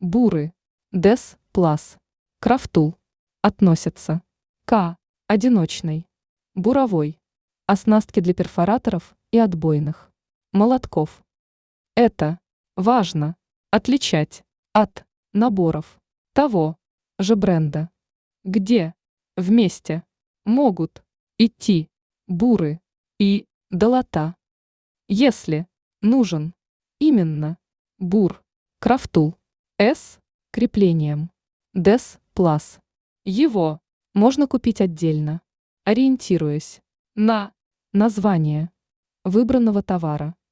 Буры. Дес, плас. Крафтул. Относятся. К. Одиночный. Буровой. Оснастки для перфораторов и отбойных. Молотков. Это. Важно. Отличать. От. Наборов. Того. Же бренда. Где. Вместе. Могут. Идти. Буры. И. Долота. Если. Нужен. Именно. Бур. Крафтул. С. Креплением. Дес. Плас. Его. Можно купить отдельно. Ориентируясь на название выбранного товара.